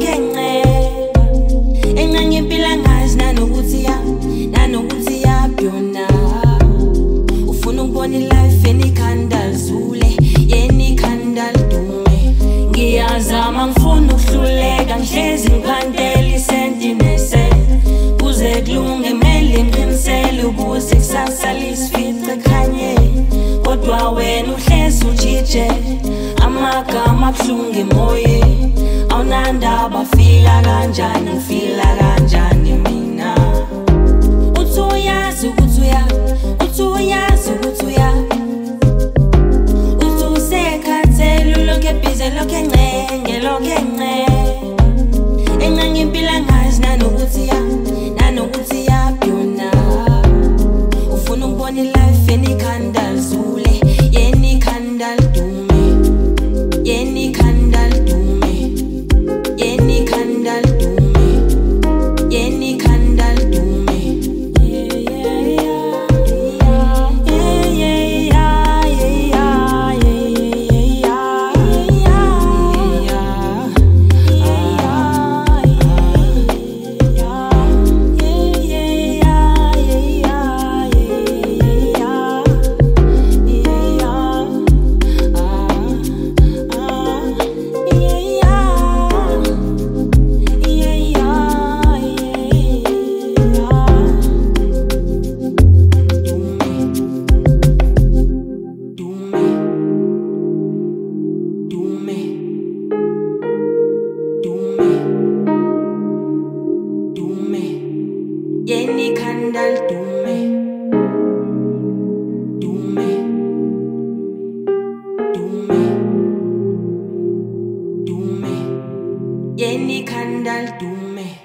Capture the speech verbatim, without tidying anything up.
encenga encenga impila ngazi nanokuthi ya nanokuthi yabyona ufuna ukubona ilife enikhanda zule yeni ikhanda lidume ngiyazama ngifuna ukuhluleka ngihlezi ngikhandela isenti nese kuze kulunge mele ngiqinisele ukuze kusasa lisifice khanye kodwa wena uhlezi ujije amagama abuhlungu emoyeni awunandaba fika kanjani ngifila kanjani mina uthi uyazi ukuthi uya uthi uyazi ukuthi uya uthi usekhathele lokho ebhize lokho encenge lokho encenge encenga impila ngazi nanokuthi ya nanokuthi yabyona ufuna ukubona ilife enikhanda zule yeni ikhanda lidume yeni ikhanda lidume yeni ikhanda lidume yeni ikhanda lidume yeni khanda lidume dume dume dume yeni khanda lidume